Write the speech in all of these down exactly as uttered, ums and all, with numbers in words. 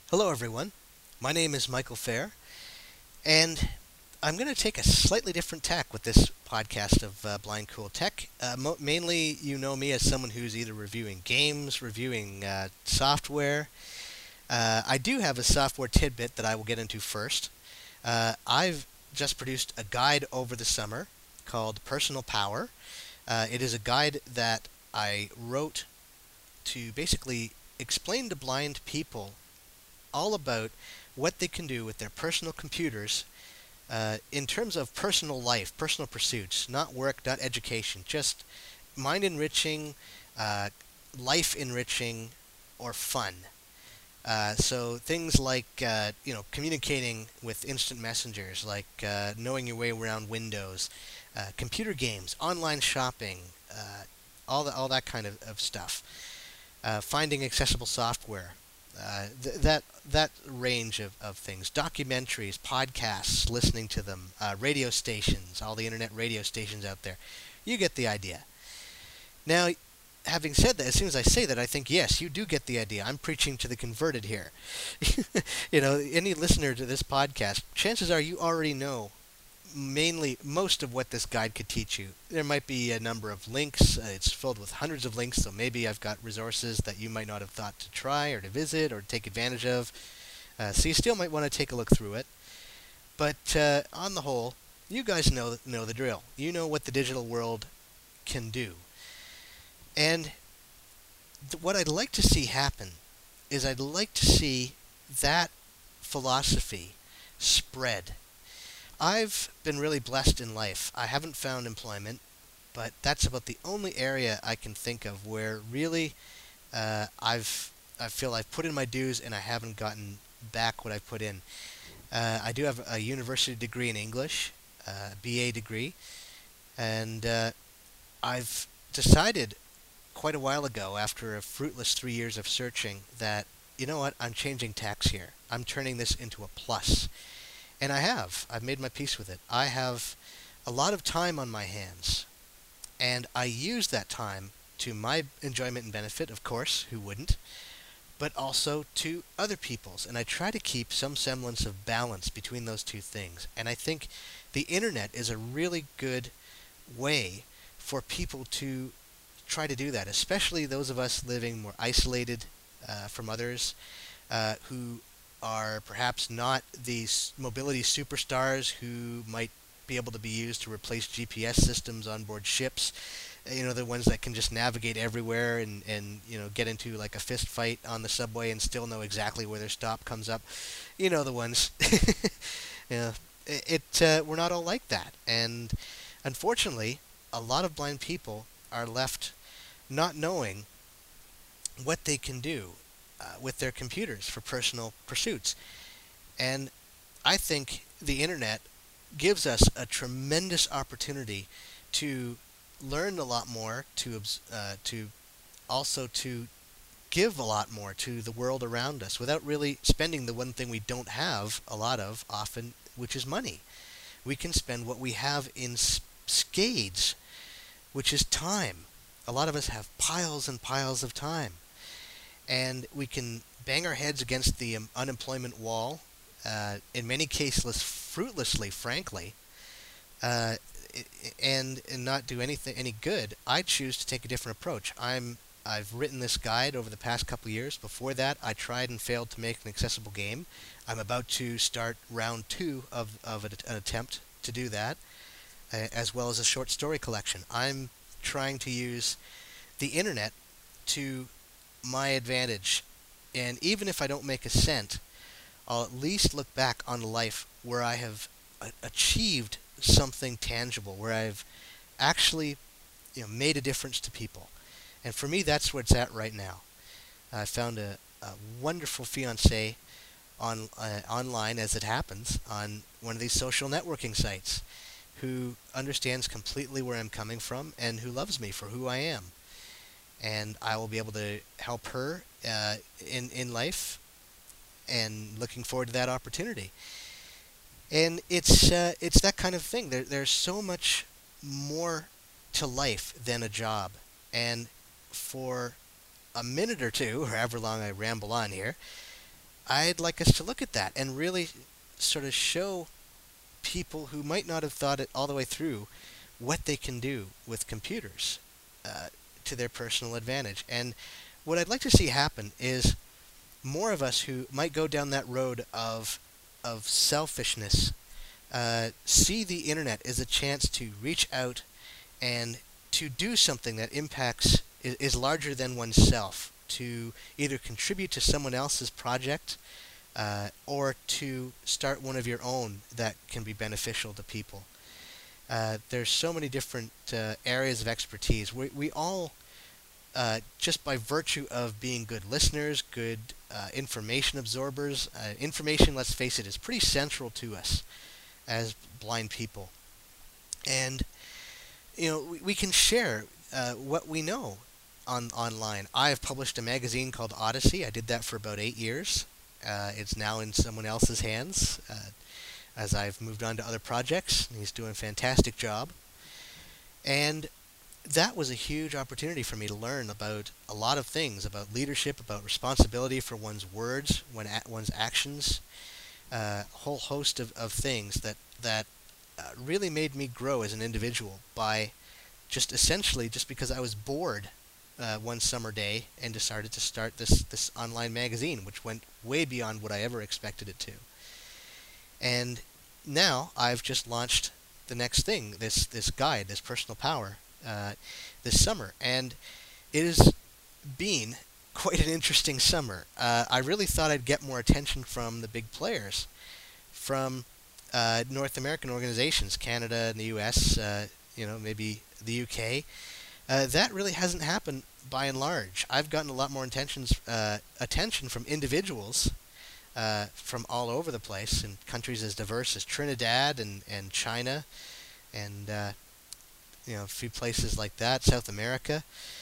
Hello, everyone. My name is Michael Fair, and I'm going to take a slightly different tack with this podcast of uh, Blind Cool Tech. Uh, mo- mainly, you know me as someone who's either reviewing games, reviewing uh, software. Uh, I do have a software tidbit that I will get into first. Uh, I've just produced a guide over the summer called Personal Power. Uh, it is a guide that I wrote to basically explain to blind people all about what they can do with their personal computers uh, in terms of personal life, personal pursuits, not work, not education, just mind enriching, uh, life enriching, or fun. Uh, so things like uh, you know communicating with instant messengers, like uh, knowing your way around Windows, uh, computer games, online shopping, uh, all the, all that kind of, of stuff. Uh, finding accessible software, uh, th- that that range of, of things, documentaries, podcasts, listening to them, uh, radio stations, all the internet radio stations out there. You get the idea. Now, having said that, as soon as I say that, I think yes, you do get the idea. I'm preaching to the converted here. You know, any listener to this podcast, chances are you already know mainly most of what this guide could teach you. There might be a number of links. Uh, it's filled with hundreds of links, so maybe I've got resources that you might not have thought to try or to visit or to take advantage of. Uh, so you still might want to take a look through it. But uh, on the whole, you guys know know the drill. You know what the digital world can do. And th- what I'd like to see happen is I'd like to see that philosophy spread. I've been really blessed in life. I haven't found employment, but that's about the only area I can think of where really uh, I've I feel I've put in my dues and I haven't gotten back what I've put in. Uh, I do have a university degree in English, uh, B A degree, and uh, I've decided quite a while ago, after a fruitless three years of searching, that you know what, I'm changing tacks here. I'm turning this into a plus. And I have. I've made my peace with it. I have a lot of time on my hands, and I use that time to my enjoyment and benefit, of course, who wouldn't, but also to other people's. And I try to keep some semblance of balance between those two things. And I think the internet is a really good way for people to try to do that, especially those of us living more isolated uh, from others, uh, who are perhaps not these mobility superstars who might be able to be used to replace G P S systems on board ships. You know, the ones that can just navigate everywhere and, and you know get into like a fist fight on the subway and still know exactly where their stop comes up. You know the ones. Yeah, it, it uh, we're not all like that, and unfortunately, a lot of blind people are left not knowing what they can do uh, with their computers for personal pursuits. And I think the internet gives us a tremendous opportunity to learn a lot more, to uh, to also to give a lot more to the world around us without really spending the one thing we don't have a lot of often, which is money. We can spend what we have in s- scades, which is time. A lot of us have piles and piles of time, and we can bang our heads against the um, unemployment wall, uh, in many cases fruitlessly, frankly, uh, and and not do anything any good. I choose to take a different approach. I'm I've written this guide over the past couple of years. Before that, I tried and failed to make an accessible game. I'm about to start round two of of an attempt to do that, uh, as well as a short story collection. I'm trying to use the internet to my advantage, and even if I don't make a cent, I'll at least look back on a life where I have a- achieved something tangible, where I've actually you know made a difference to people. And for me, that's where it's at right now. I found a, a wonderful fiance on uh, online, as it happens, on one of these social networking sites, who understands completely where I'm coming from and who loves me for who I am. And I will be able to help her uh, in in life, and looking forward to that opportunity. And it's uh, it's that kind of thing. There, there's so much more to life than a job. And for a minute or two, or however long I ramble on here, I'd like us to look at that and really sort of show people who might not have thought it all the way through what they can do with computers uh, to their personal advantage. And what I'd like to see happen is more of us who might go down that road of of selfishness uh, see the internet as a chance to reach out and to do something that impacts is, is larger than oneself, to either contribute to someone else's project uh, or to start one of your own that can be beneficial to people. Uh, there's so many different uh, areas of expertise. We, we all, uh, just by virtue of being good listeners, good uh, information absorbers, uh, information, let's face it, is pretty central to us as blind people. And, you know, we, we can share uh, what we know on online. I have published a magazine called Odyssey. I did that for about eight years. Uh, it's now in someone else's hands. Uh, as I've moved on to other projects. He's doing a fantastic job. And that was a huge opportunity for me to learn about a lot of things, about leadership, about responsibility for one's words, when a- one's actions, a uh, whole host of, of things that, that uh, really made me grow as an individual by just essentially just because I was bored uh, one summer day and decided to start this, this online magazine, which went way beyond what I ever expected it to. And now I've just launched the next thing, this this guide, this personal power, uh, this summer, and it has been quite an interesting summer. Uh, I really thought I'd get more attention from the big players, from uh, North American organizations, Canada and the U S, uh, you know, maybe the U K. Uh, that really hasn't happened by and large. I've gotten a lot more intentions, uh, attention from individuals Uh, from all over the place in countries as diverse as Trinidad and, and China and uh, you know a few places like that, South America.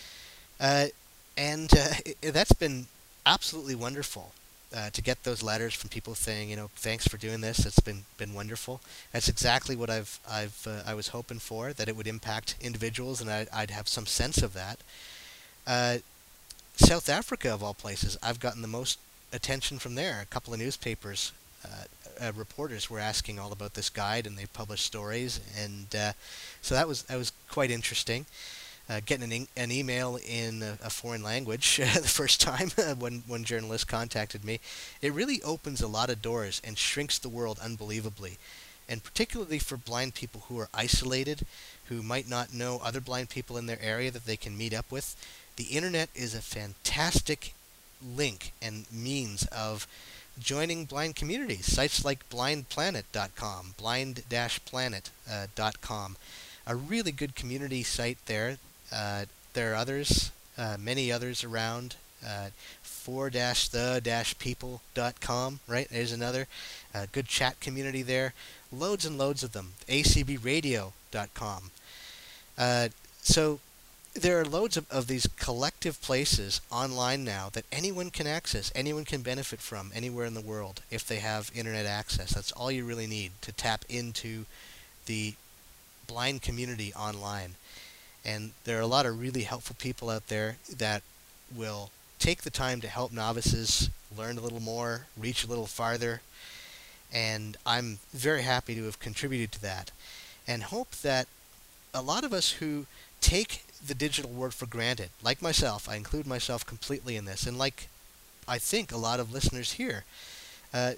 Uh, and uh, it, that's been absolutely wonderful uh, to get those letters from people saying, you know, thanks for doing this. It's been been wonderful. That's exactly what I've I've uh, I was hoping for, that it would impact individuals and I, I'd have some sense of that. Uh, South Africa, of all places, I've gotten the most attention from there. A couple of newspapers uh, uh, reporters were asking all about this guide, and they published stories, and uh, so that was that was quite interesting. Uh, getting an, e- an email in a, a foreign language the first time when when journalists contacted me, it really opens a lot of doors and shrinks the world unbelievably, and particularly for blind people who are isolated, who might not know other blind people in their area that they can meet up with. The internet is a fantastic link and means of joining blind communities. Sites like blind planet dot com, blind dash planet dot com, a really good community site there. Uh, there are others, uh, many others around. Uh, for the people dot com, right? There's another uh, good chat community there. Loads and loads of them. A C B radio dot com. Uh, so there are loads of, of these collective places online now that anyone can access, anyone can benefit from anywhere in the world if they have internet access. That's all you really need to tap into the blind community online. And there are a lot of really helpful people out there that will take the time to help novices learn a little more, reach a little farther, and I'm very happy to have contributed to that, and hope that a lot of us who take the digital world for granted, like myself, I include myself completely in this, and like I think a lot of listeners here, uh,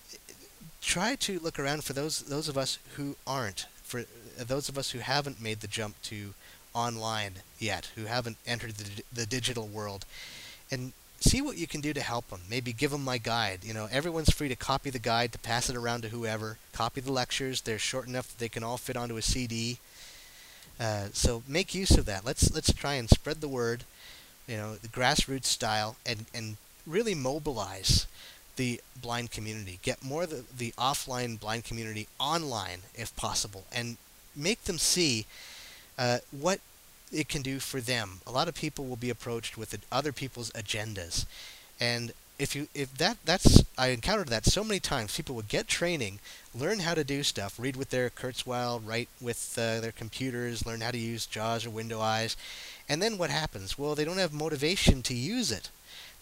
try to look around for those those of us who aren't, for those of us who haven't made the jump to online yet, who haven't entered the, the digital world, and see what you can do to help them. Maybe give them my guide. You know, everyone's free to copy the guide, to pass it around to whoever. Copy the lectures. They're short enough that they can all fit onto a C D. Uh, so make use of that. Let's let's try and spread the word, you know, the grassroots style, and, and really mobilize the blind community. Get more of the, the offline blind community online, if possible, and make them see uh, what it can do for them. A lot of people will be approached with other people's agendas, and if you if that that's I encountered that so many times. People would get training, learn how to do stuff, read with their Kurzweil, write with uh, their computers, learn how to use JAWS or Window Eyes, and then what happens? Well, they don't have motivation to use it.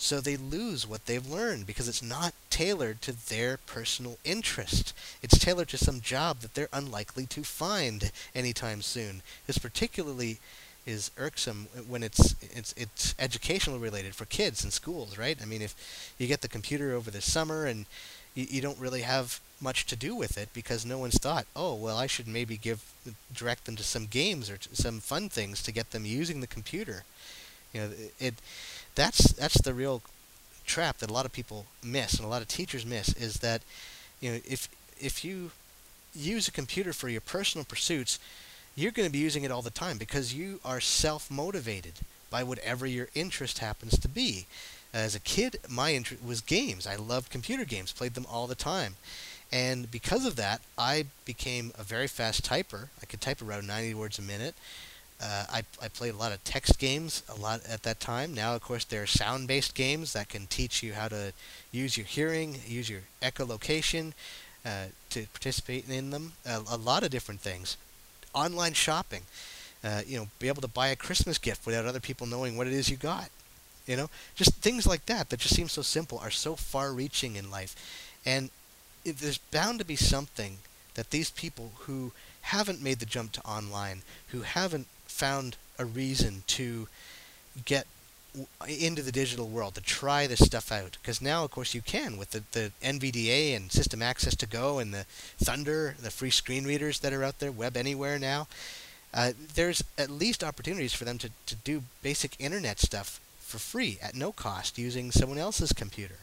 So they lose what they've learned because it's not tailored to their personal interest. It's tailored to some job that they're unlikely to find anytime soon. This particularly is irksome when it's it's it's educational related for kids in schools, right? I mean, if you get the computer over the summer and you, you don't really have much to do with it because no one's thought, oh, well, I should maybe give direct them to some games or to some fun things to get them using the computer. You know, it that's that's the real trap that a lot of people miss and a lot of teachers miss is that, you know, if if you use a computer for your personal pursuits, you're going to be using it all the time because you are self-motivated by whatever your interest happens to be. As a kid, my interest was games. I loved computer games, played them all the time. And because of that, I became a very fast typer. I could type around ninety words a minute. Uh, I, I played a lot of text games a lot at that time. Now, of course, there are sound-based games that can teach you how to use your hearing, use your echolocation uh, to participate in them. A, a lot of different things. Online shopping. Uh, you know, be able to buy a Christmas gift without other people knowing what it is you got. You know, just things like that that just seem so simple are so far-reaching in life. And it, there's bound to be something that these people who haven't made the jump to online, who haven't found a reason to get w- into the digital world, to try this stuff out. Because now, of course, you can with the, the N V D A and System Access to Go and the Thunder, the free screen readers that are out there, Web Anywhere now. Uh, there's at least opportunities for them to, to do basic internet stuff for free at no cost using someone else's computer.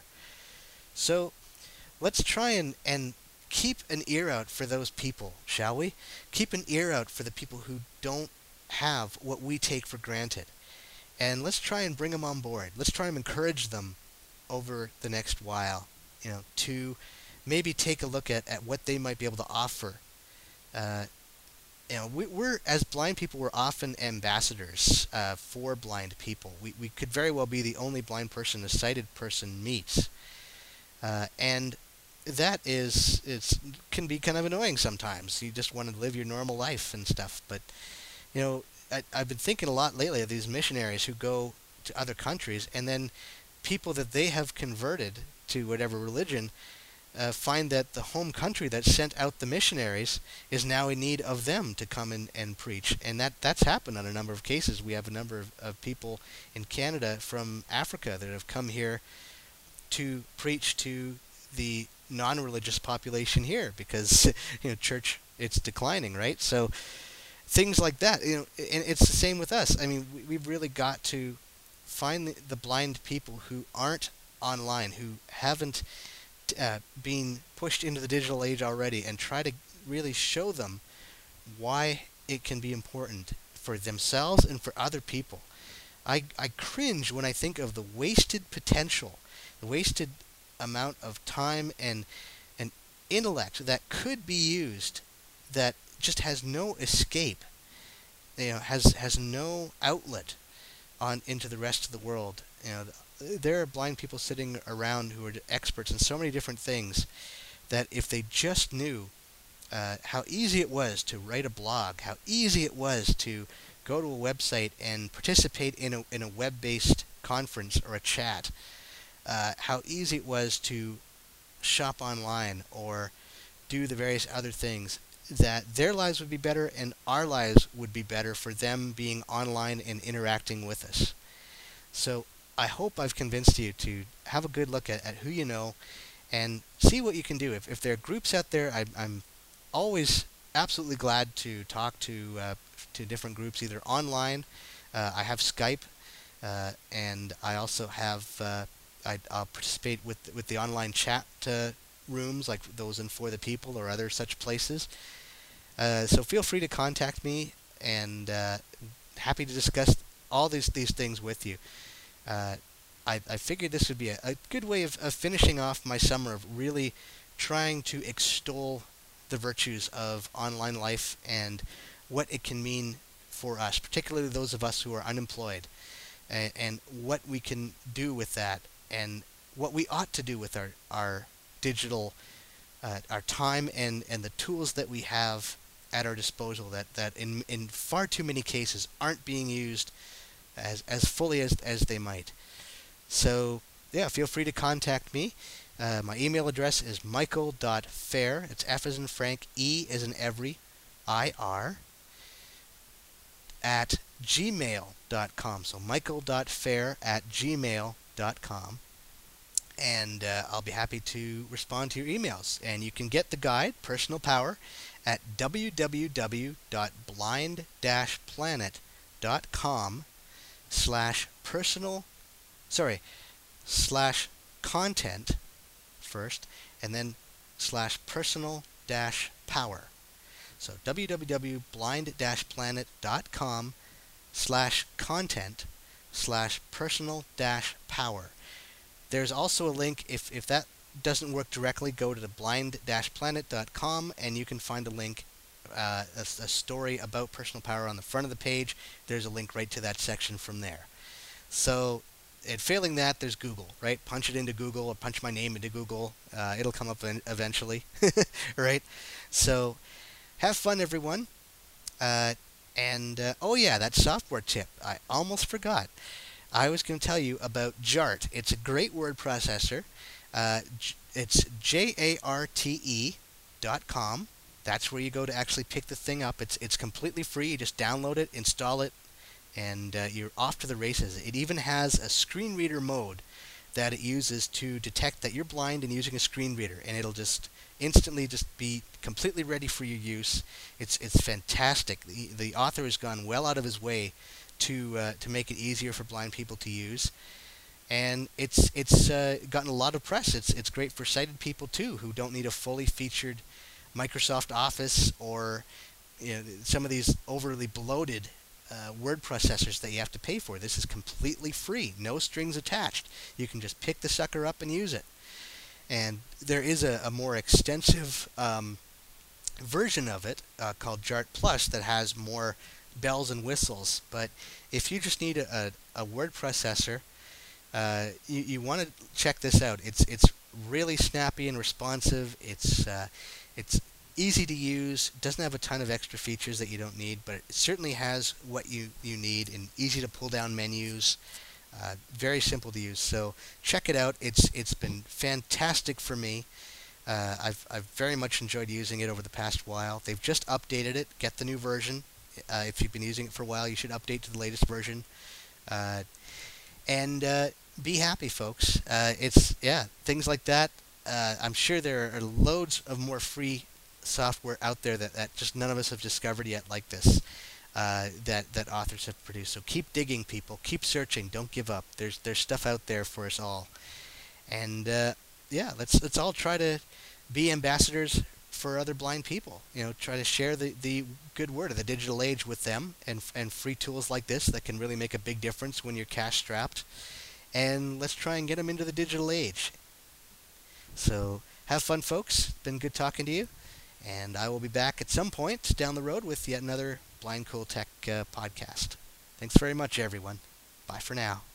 So let's try and, and keep an ear out for those people, shall we? Keep an ear out for the people who don't have what we take for granted. And let's try and bring them on board. Let's try and encourage them over the next while, you know, to maybe take a look at, at what they might be able to offer. Uh, you know, we, we're, as blind people, we're often ambassadors uh, for blind people. We, we could very well be the only blind person a sighted person meets. Uh, and that is, it's, can be kind of annoying sometimes. You just want to live your normal life and stuff. But, you know, I, I've been thinking a lot lately of these missionaries who go to other countries, and then people that they have converted to whatever religion uh, find that the home country that sent out the missionaries is now in need of them to come in and preach. And that, that's happened on a number of cases. We have a number of, of people in Canada from Africa that have come here to preach to the non-religious population here because, you know, church, it's declining, right? So things like that, you know, and it's the same with us. I mean, we, we've really got to find the, the blind people who aren't online, who haven't uh, been pushed into the digital age already, and try to really show them why it can be important for themselves and for other people. I, I cringe when I think of the wasted potential, the wasted amount of time and and intellect that could be used that just has no escape, you know, has has no outlet on into the rest of the world. You know, there are blind people sitting around who are experts in so many different things that if they just knew uh, how easy it was to write a blog, how easy it was to go to a website and participate in a in a web-based conference or a chat, uh, how easy it was to shop online or do the various other things, that their lives would be better and our lives would be better for them being online and interacting with us. So I hope I've convinced you to have a good look at, at who you know and see what you can do. If, if there are groups out there, I, I'm always absolutely glad to talk to uh, to different groups, either online. Uh, I have Skype, uh, and I also have uh, I, I'll participate with with the online chat uh, rooms like those in For the People or other such places. Uh, so feel free to contact me, and uh, happy to discuss all these these things with you. Uh, I, I figured this would be a, a good way of, of finishing off my summer of really trying to extol the virtues of online life and what it can mean for us, particularly those of us who are unemployed, and, and what we can do with that, and what we ought to do with our, our digital, uh, our time and, and the tools that we have at our disposal that, that in, in far too many cases aren't being used as, as fully as, as they might. So yeah, feel free to contact me. Uh, my email address is michael dot fair. It's F as in Frank, E as in every, I R, at gmail dot com. So michael dot fair at gmail dot com. And uh, I'll be happy to respond to your emails. And you can get the guide, Personal Power, at w w w dot blind dash planet dot com slash personal, sorry, slash content first, and then slash personal dash power. So w w w dot blind dash planet dot com slash content slash personal dash power. There's also a link, if, if that doesn't work directly, go to the blind dash planet dot com and you can find a link, uh, a, a story about personal power on the front of the page. There's a link right to that section from there. So, and failing that, there's Google, right? Punch it into Google or punch my name into Google. Uh, it'll come up eventually, right? So, have fun, everyone. Uh, and, uh, oh yeah, that software tip. I almost forgot. I was going to tell you about Jart. It's a great word processor. Uh, it's J A R T E dot com. That's where you go to actually pick the thing up. It's it's completely free. You just download it, install it, and uh, you're off to the races. It even has a screen reader mode that it uses to detect that you're blind and using a screen reader, and it'll just instantly just be completely ready for your use. It's it's fantastic. The, the author has gone well out of his way to uh, to make it easier for blind people to use, and it's it's uh, gotten a lot of press. It's it's great for sighted people too, who don't need a fully featured Microsoft Office or you know some of these overly bloated uh, word processors that you have to pay for. This is completely free, no strings attached. You can just pick the sucker up and use it. And there is a, a more extensive um, version of it uh, called Jart Plus that has more bells and whistles. But if you just need a, a, a word processor, uh, you, you want to check this out. It's it's really snappy and responsive. It's uh, it's easy to use. Doesn't have a ton of extra features that you don't need, but it certainly has what you, you need, and easy to pull down menus. Uh, very simple to use. So check it out. It's it's been fantastic for me. Uh, I've I've very much enjoyed using it over the past while. They've just updated it. Get the new version. Uh, if you've been using it for a while, you should update to the latest version. Uh, and uh, be happy, folks. Uh, it's yeah, things like that. Uh, I'm sure there are loads of more free software out there that, that just none of us have discovered yet, like this. Uh, that that authors have produced. So keep digging, people. Keep searching. Don't give up. There's there's stuff out there for us all. And uh, yeah, let's let's all try to be ambassadors for other blind people. You know, try to share the, the good word of the digital age with them, and and free tools like this that can really make a big difference when you're cash strapped. And let's try and get them into the digital age. So have fun, folks. Been good talking to you. And I will be back at some point down the road with yet another Blind Cool Tech uh, podcast. Thanks very much, everyone. Bye for now.